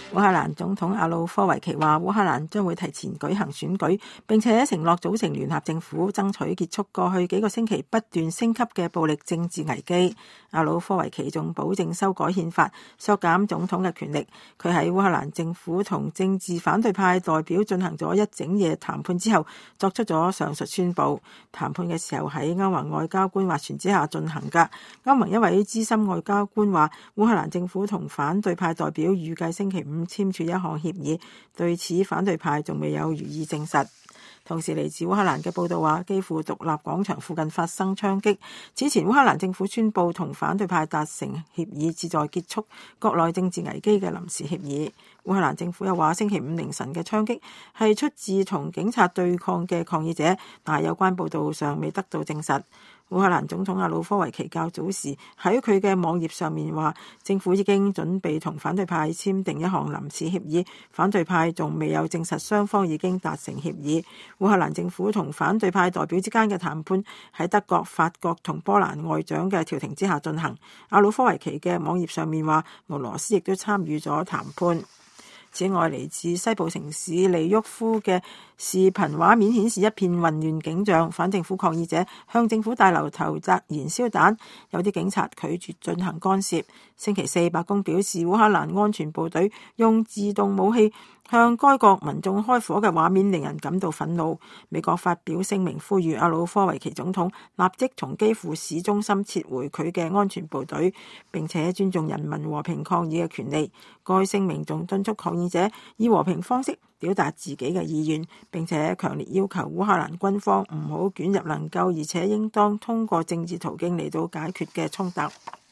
烏克蘭總統亞努科維奇話，烏克蘭將會提前舉行選舉，並且承諾組成聯合政府，爭取結束過去幾個星期不斷升級嘅暴力政治危機。亞努科維奇仲保證修改憲法，削減總統嘅權力。佢喺烏克蘭政府同政治反對派代表進行咗一整夜談判之後，作出咗上述宣佈。談判嘅時候喺歐盟外交官斡旋之下進行㗎。歐盟一位資深外交官話，烏克蘭政府同反對派代表預計星期五簽署一項協議，對此反對派仲未有予以證實。同時嚟自烏克蘭嘅報道話，基輔獨立廣場附近發生槍擊。此前烏克蘭政府宣布同反對派達成協議，旨在結束國內政治危機嘅臨時協議。烏克蘭政府又話，星期五凌晨嘅槍擊係出自同警察對抗嘅抗議者，但係有關報道尚未得到證實。烏克蘭總統亞努科維奇較早時喺佢嘅網頁上面話，政府已經準備同反對派簽訂一項臨時協議，反對派仲未有證實雙方已經達成協議。烏克蘭政府同反對派代表之間嘅談判喺德國、法國同波蘭外長嘅調停之下進行。亞努科維奇嘅網頁上面話，俄羅斯亦都參與咗談判。此外，嚟自西部城市利沃夫嘅視頻畫面顯示一片混亂景象，反政府抗議者向政府大樓投擲燃燒彈，有啲警察拒絕進行干涉。星期四，白宮表示烏克蘭安全部隊用自動武器向該國民眾開火嘅畫面令人感到憤怒。美國發表聲明呼籲亞努科維奇總統立即從基輔市中心撤回佢嘅安全部隊，並且尊重人民和平抗議嘅權利。該聲明仲敦促抗議者以和平方式表達自己嘅意願，並且強烈要求烏克蘭軍方唔好捲入能夠而且應當通過政治途徑嚟到解決嘅衝突。